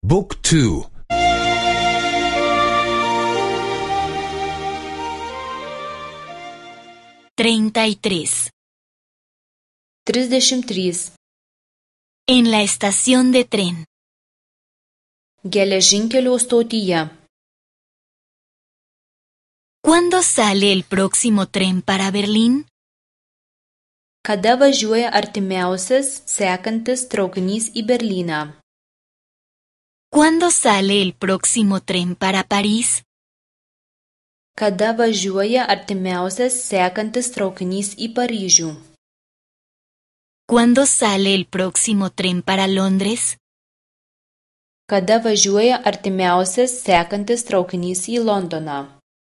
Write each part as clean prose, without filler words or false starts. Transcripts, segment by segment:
Book 2. 33. 33. En la estación de tren. Geležinkelio stotyje. ¿Cuándo sale el próximo tren para Berlín? Kada važiuoja artimiausias sekantis traukinys į Berlyną? ¿Cuándo sale el próximo tren para París? Kada važiuoja artimiausias sekantis traukinys į Paryžių? ¿Cuándo sale el próximo tren para Londres? Kada važiuoja artimiausias sekantis traukinys į Londoną?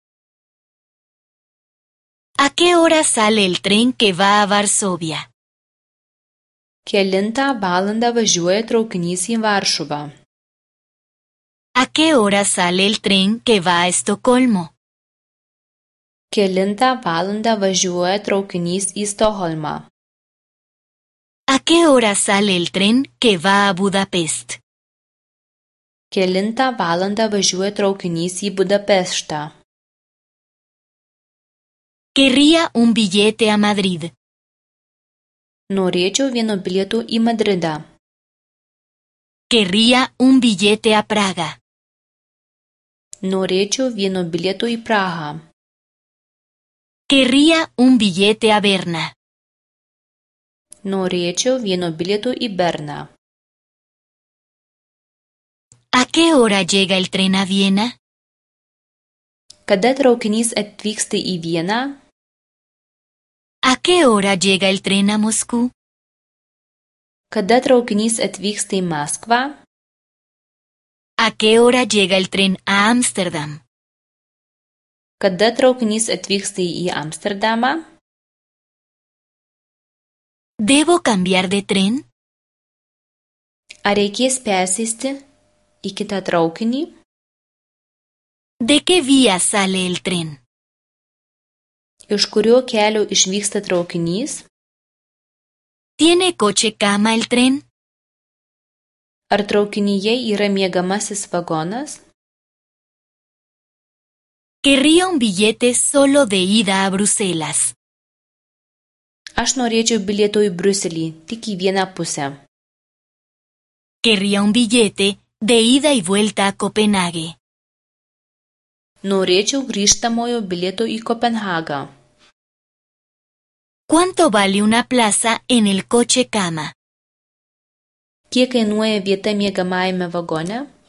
¿A qué hora sale el tren que va a Varsovia? Kelintą valandą važiuoja traukinys į Varšuvą? ¿A qué hora sale el tren que va a Estocolmo? Kelintą valandą važiuoja traukinys į Stokholmą? ¿A qué hora sale el tren que va a Budapest? Kelintą valandą važiuoja traukinys į Budapeštą? Querría un billete a Madrid. Norėčiau vieno bilieto į Madridą. Querría un billete a Praga. Norėčiau vieno bilieto į Prahą. Querría un billete a Berna. Norėčiau vieno bilieto į Berną. ¿A qué hora llega el tren a Viena? Kada traukinys atvyksta į Vieną? ¿A qué hora llega el tren a Moscú? Kada traukinys atvyksta į Maskvą? ¿A qué hora llega el tren a Ámsterdam? Kada traukinys atvyksta į Amsterdamą? ¿Debo cambiar de tren? Ar reikės persėsti į kitą traukinį? ¿De qué vía sale el tren? Iš kurio kelio išvyksta traukinys? ¿Tiene coche cama el tren? Ar traukinyje yra miegamasis vagonas? Querría un billete solo de ida a Bruselas. Aš norėčiau bilieto į Briuselį, tik į vieną pusę. Querría un billete de ida y vuelta a Copenhague. Norėčiau grįžtamojo bilieto į Kopenhagą. ¿Cuánto vale una plaza en el coche cama? Kiek kainuoja vieta miegamajame vagone?